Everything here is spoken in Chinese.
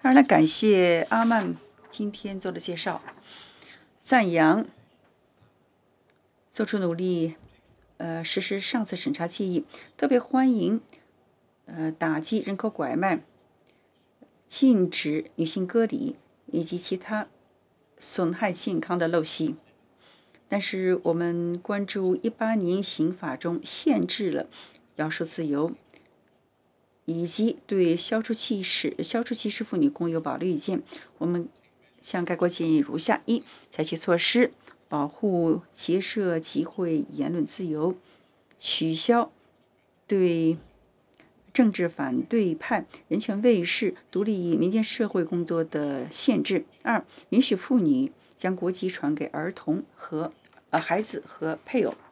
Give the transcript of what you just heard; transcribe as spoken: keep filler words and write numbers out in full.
当然了，感谢阿曼今天做的介绍，赞扬做出努力，呃，实施上次审查建议，特别欢迎呃打击人口拐卖、禁止女性割礼以及其他损害健康的陋习。但是我们关注一八年刑法中限制了描述自由，以及对消除歧视、消除歧视妇女共有保留意见。我们向该国建议如下：一、采取措施保护结社、集会、言论自由，取消对政治反对派、人权卫士、独立民间社会工作的限制；二、允许妇女将国籍传给儿童和呃孩子和配偶。